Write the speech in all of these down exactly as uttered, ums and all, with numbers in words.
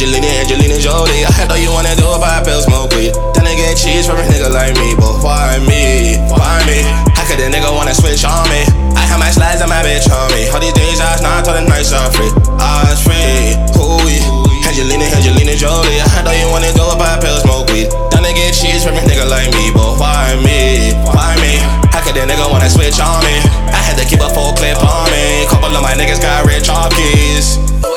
Angelina, Angelina Jolie. I know you wanna do it, pop pills, smoke weed. Then I get cheese from a nigga like me, but why me? Why me? How could a nigga wanna switch on me? I have my slides and my bitch on me. All these days I was not till the nights are free. I was free. Hooey. Angelina, Angelina Jolie. I know you wanna do it, pop pills, smoke weed. Then I get cheese from a nigga like me, but why me? Why me? How could a nigga wanna switch on me? I had to keep a full clip on me. Couple of my niggas got rich off keys.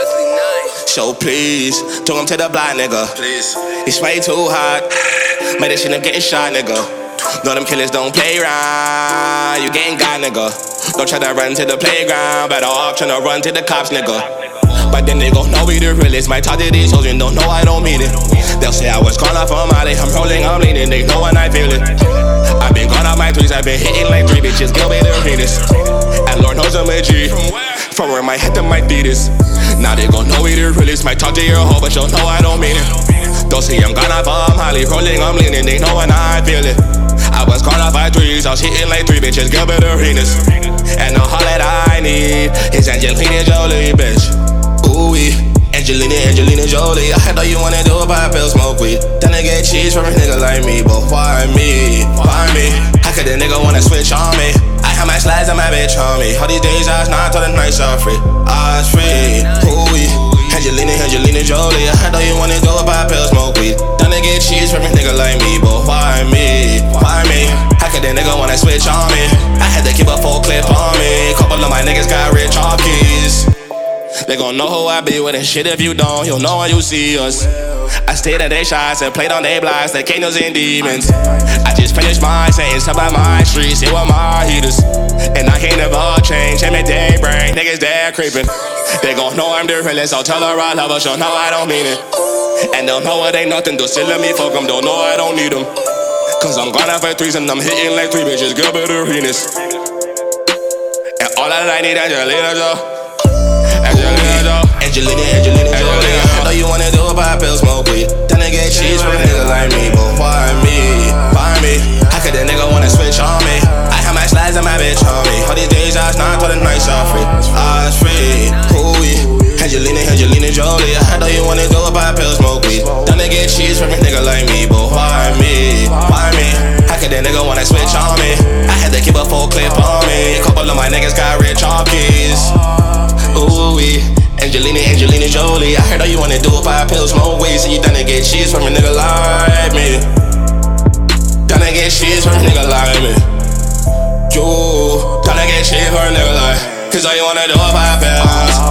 So please, took him to the block, nigga. Please. It's way too hot. Made this shit up getting shot, nigga. No, them killers don't play around. You getting got, nigga. Don't try to run to the playground. Better off tryna run to the cops, nigga. But then they gon' know we the realest. Might talk to these children, don't know I don't mean it. They'll say I was gone off on Molly. I'm rolling, I'm leaning, they know when I feel it. I've been gone off my threes, I've been hitting like three bitches. Go with their penis. And Lord knows I'm a G. From where my head to my Adidas. Now they gon' know we the realest. Might talk to your hoe, but you'll know I don't mean it. Don't say I'm gone off, I'm Holly. Rolling, I'm leaning, they know when I feel it. I was gone off my threes, I was hitting like three bitches. Go with their penis. And all that I need is Angelina Jolie, bitch. Ooh-wee. Angelina, Angelina Jolie. I know you wanna do it, pop pills, smoke weed. Then I get cheese from a nigga like me, but why me? Why me? How could a nigga wanna switch on me? I have my slides and my bitch on me. All these days I was not till the nights are free. I was free. Ooh-wee. Angelina, Angelina Jolie. I know you wanna do it, pop pills, smoke weed. Then I get cheese from a nigga like me, but why me? Why me? How could a nigga wanna switch on me? I had to keep a full clip on me. Couple of my niggas got rich off keys. They gon' know who I be with and shit if you don't, you'll know when you see us. I stayed at they shots and played on they blocks like kingdoms and demons. I just finished my sentence up by my streets, it was my heaters. And I can't never change, him and they brain, niggas dead creeping. They gon' know I'm the realest, I'll tell her I love her, she'll know I don't mean it. And they'll know it ain't nothing, do still let me fuck them, don't know I don't need them. Cause I'm gone out for threes and I'm hitting like three bitches, girl better penis. And all that I need is Angelina Jolie. Angelina, Angelina, Angelina Jolie. I know you wanna do it, pop pills, smoke weed. Then I get cheese from a nigga like me, but why me? Why me? How could a nigga wanna switch on me? I have my slides and my bitch on me. All these days I was not till the nights are free. I was free. Ooh-wee. Angelina, Angelina Jolie. I know you wanna do it, pop pills, smoke weed. Then I get cheese from a nigga like me, but why me? Why me? How could a nigga wanna switch on me? I had to keep a full clip on me. A couple of my niggas got rich off keys. Ooh-wee. Angelina, Angelina Jolie. I heard all you wanna do it, pop pills, smoke weed. So you done to get cheese from a nigga like me. Done to get cheese from a nigga like me. You done to get cheese from a nigga like. Cause all you wanna do is pop pills.